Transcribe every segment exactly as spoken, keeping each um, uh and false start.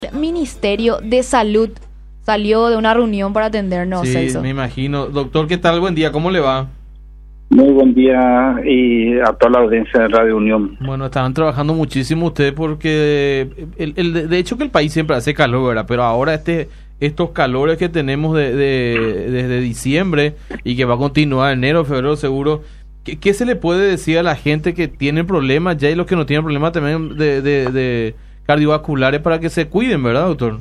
Ministerio de Salud salió de una reunión para atendernos, Sí, Celso. me imagino. Doctor, ¿qué tal? Buen día, ¿cómo le va? Muy buen día y a toda la audiencia de Radio Unión. Bueno, estaban trabajando muchísimo ustedes porque el, el, de hecho que el país siempre hace calor, ¿verdad? Pero ahora este estos calores que tenemos de, de, desde diciembre y que va a continuar enero, febrero seguro, ¿qué, ¿qué se le puede decir a la gente que tiene problemas ya y los que no tienen problemas también de, de, de cardiovasculares para que se cuiden, ¿verdad, doctor?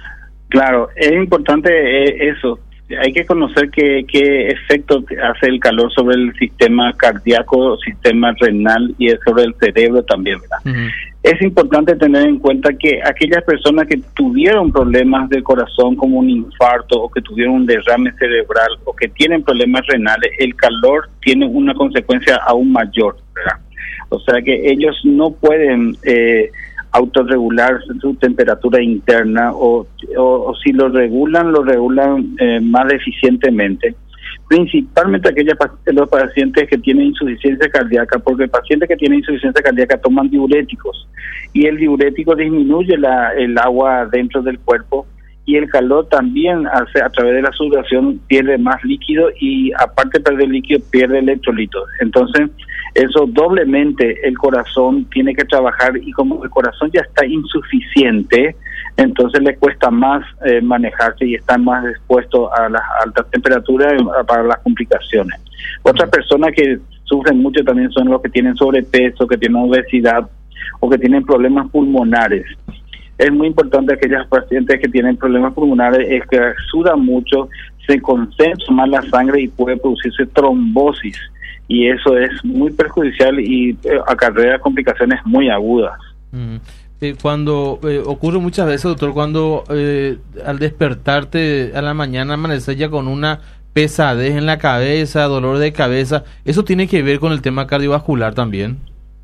Claro, es importante eh, eso. Hay que conocer qué, qué efecto hace el calor sobre el sistema cardíaco, sistema renal y sobre el cerebro también, ¿verdad? Uh-huh. Es importante tener en cuenta que aquellas personas que tuvieron problemas del corazón como un infarto o que tuvieron un derrame cerebral o que tienen problemas renales, el calor tiene una consecuencia aún mayor, ¿verdad? O sea que ellos no pueden eh, autorregular su temperatura interna o, o, o si lo regulan, lo regulan eh, más eficientemente. Principalmente aquellos los pacientes que tienen insuficiencia cardíaca, porque el paciente que tiene insuficiencia cardíaca toman diuréticos y el diurético disminuye la, el agua dentro del cuerpo y el calor también hace a través de la sudoración pierde más líquido y aparte de perder líquido pierde electrolitos. Entonces eso doblemente el corazón tiene que trabajar y como el corazón ya está insuficiente, entonces le cuesta más eh, manejarse y está más expuesto a las altas temperaturas para las complicaciones. Otras personas que sufren mucho también son los que tienen sobrepeso, que tienen obesidad o que tienen problemas pulmonares. Es muy importante aquellas pacientes que tienen problemas pulmonares es que sudan mucho, se concentra más la sangre y puede producirse trombosis y eso es muy perjudicial y eh, acarrea complicaciones muy agudas. Mm. Eh, cuando eh, ocurre muchas veces, doctor, cuando eh, al despertarte a la mañana amaneces ya con una pesadez en la cabeza, dolor de cabeza, ¿eso tiene que ver con el tema cardiovascular también?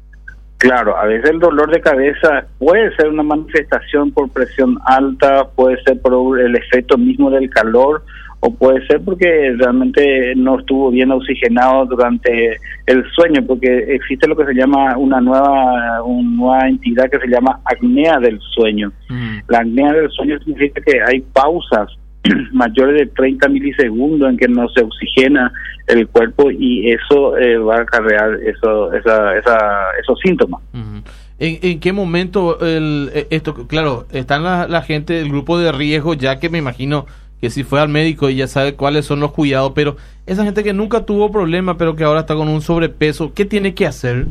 Claro, a veces el dolor de cabeza puede ser una manifestación por presión alta, puede ser por el efecto mismo del calor o puede ser porque realmente no estuvo bien oxigenado durante el sueño, porque existe lo que se llama una nueva una nueva entidad que se llama apnea del sueño. Mm. La apnea del sueño significa que hay pausas mayores de treinta milisegundos en que no se oxigena el cuerpo y eso eh, va a acarrear eso, esa, esa, esos síntomas. Uh-huh. ¿En, ¿En qué momento el, esto, claro, están la, la gente del grupo de riesgo, ya que me imagino que si fue al médico y ya sabe cuáles son los cuidados, pero esa gente que nunca tuvo problema, pero que ahora está con un sobrepeso, ¿qué tiene que hacer?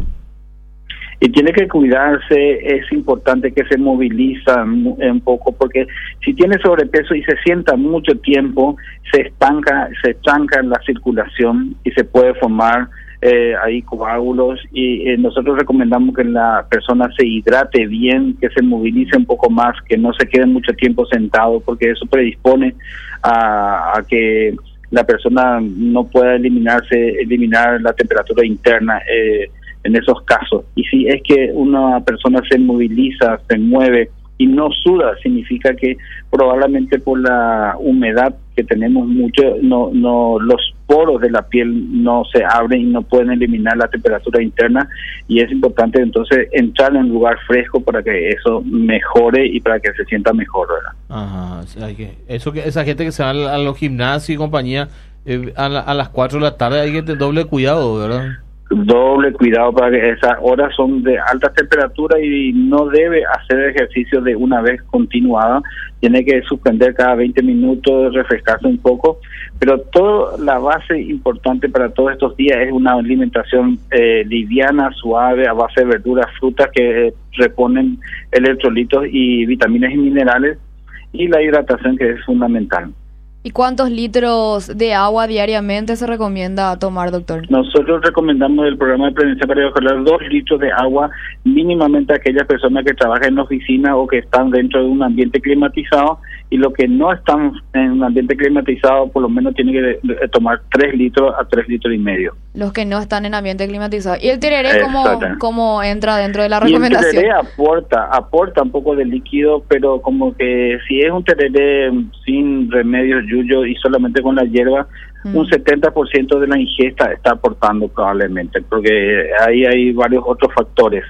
Y tiene que cuidarse, es importante que se moviliza un poco, porque si tiene sobrepeso y se sienta mucho tiempo, se estanca, se estanca la circulación y se puede formar eh, ahí coágulos y eh, nosotros recomendamos que la persona se hidrate bien, que se movilice un poco más, que no se quede mucho tiempo sentado, porque eso predispone a, a que la persona no pueda eliminarse, eliminar la temperatura interna eh, en esos casos. Y si es que una persona se moviliza, se mueve y no suda, significa que probablemente por la humedad que tenemos mucho, no, no, los poros de la piel no se abren y no pueden eliminar la temperatura interna y es importante entonces entrar en un lugar fresco para que eso mejore y para que se sienta mejor, ¿verdad? Ajá, o sea, que eso que esa gente que se va a, a los gimnasios y compañía eh, a, la, a las cuatro de la tarde hay que tener doble cuidado, ¿verdad? Doble cuidado para que esas horas son de alta temperatura y no debe hacer ejercicio de una vez continuada, tiene que suspender cada veinte minutos, refrescarse un poco, pero toda la base importante para todos estos días es una alimentación eh, liviana, suave, a base de verduras, frutas que eh, reponen electrolitos y vitaminas y minerales y la hidratación que es fundamental. ¿Y cuántos litros de agua diariamente se recomienda tomar, doctor? Nosotros recomendamos el programa de prevención cardiovascular dos litros de agua mínimamente a aquellas personas que trabajan en la oficina o que están dentro de un ambiente climatizado y los que no están en un ambiente climatizado por lo menos tienen que tomar tres litros a tres litros y medio. Los que no están en ambiente climatizado. ¿Y el tereré cómo, cómo entra dentro de la recomendación? Y el tereré aporta, aporta un poco de líquido, pero como que si es un tereré sin remedios yuyo y solamente con la hierba, mm. un setenta por ciento de la ingesta está aportando probablemente, porque ahí hay varios otros factores.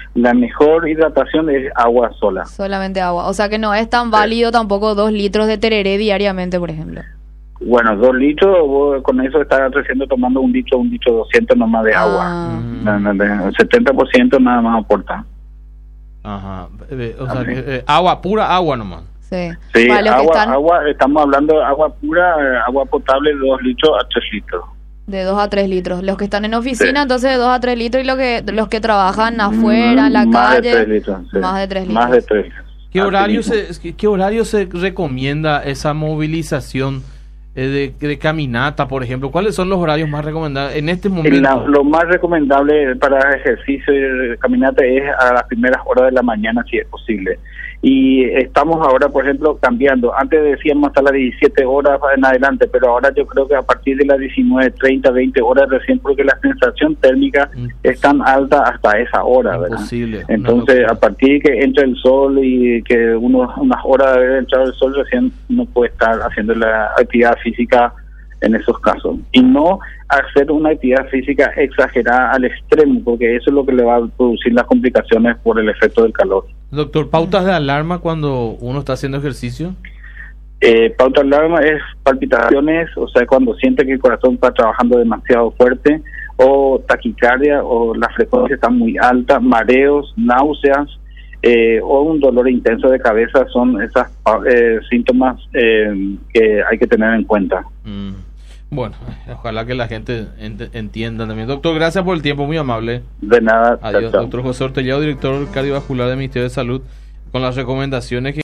La mejor hidratación es agua sola. Solamente agua. O sea que no es tan válido tampoco dos litros de tereré diariamente, por ejemplo. Bueno, dos litros, vos con eso estás recién tomando un litro, un litro doscientos nomás de agua. Ah. El setenta por ciento nada más aporta. Ajá. O sea, que, eh, agua, pura agua nomás. Sí, sí agua, están... agua, estamos hablando de agua pura, agua potable de dos litros a tres litros. De dos a tres litros. Los que están en oficina, sí. entonces de dos a tres litros, y lo que, los que trabajan afuera, en la más calle, de tres litros, sí. más de tres litros. Más de tres litros. ¿Qué horario, se, ¿Qué horario se recomienda esa movilización eh, de, de caminata, por ejemplo? ¿Cuáles son los horarios más recomendados en este momento? La, lo más recomendable para ejercicio y caminata es a las primeras horas de la mañana, si es posible. Y estamos ahora, por ejemplo, cambiando. Antes decíamos hasta las diecisiete horas en adelante, pero ahora yo creo que a partir de las diecinueve, treinta, veinte horas recién, porque la sensación térmica mm. es tan alta hasta esa hora, ¿verdad? Imposible. Entonces, a partir de que entre el sol y que uno, unas horas de haber entrado el sol, recién uno puede estar haciendo la actividad física en esos casos. Y no hacer una actividad física exagerada al extremo, porque eso es lo que le va a producir las complicaciones por el efecto del calor. Doctor, ¿pautas de alarma cuando uno está haciendo ejercicio? Eh, pauta de alarma es palpitaciones, o sea, cuando siente que el corazón está trabajando demasiado fuerte, o taquicardia, o la frecuencia está muy alta, mareos, náuseas, eh, o un dolor intenso de cabeza, son esos eh, síntomas eh, que hay que tener en cuenta. Mm. Bueno, ojalá que la gente ent- entienda también. Doctor, gracias por el tiempo, muy amable. De nada. Adiós, chao, chao. doctor José Ortellado, director cardiovascular del Ministerio de Salud, con las recomendaciones que